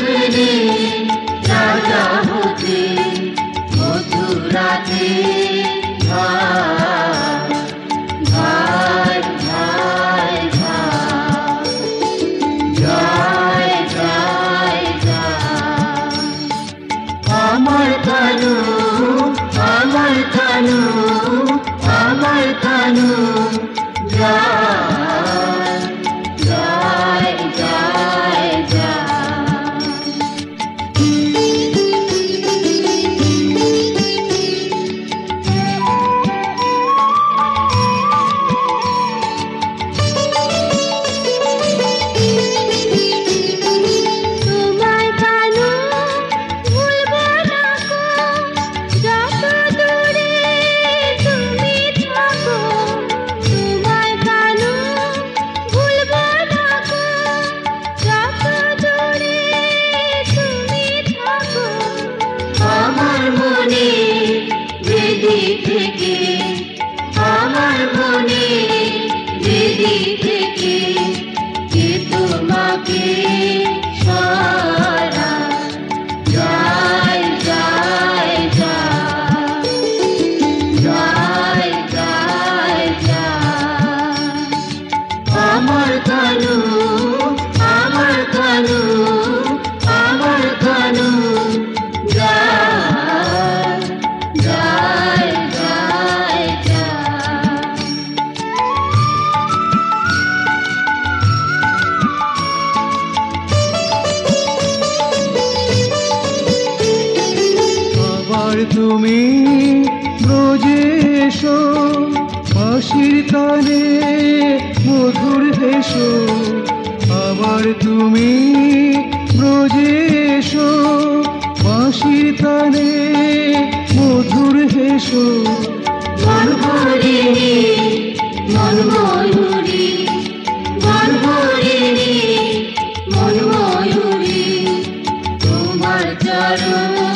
ছেড়ে রাজা হতে মথুরাতে ধায় ধায় ধায় যায় যায় যায় আমার কানু আমার কানু আমার কানু যায় যায় যায় যায় তোমায় কানু ভুলবো না গো, যত দূরে তুমি থাকো। তোমায় কানু ভুলবো না গো, যত দূরে তুমি থাকো। আমার মনে বেদি থেকে আমার মনে বেদি থেকে কে তোমাকে সরা যায় যায় যায় যায় যায় যায় আমার কানু আমার কানু আমার কানু যায় যায় যায় যায় আবার তুমি ব্রজে এসো, বাঁশির কানে মধুর হেসো। আবার তুমি ব্রজে এসো, বাঁশির কানে মধুর হেসো। মনমোহিনী মনময়ূরী মনমোহিনী মনময়ূরী তোমার চরণ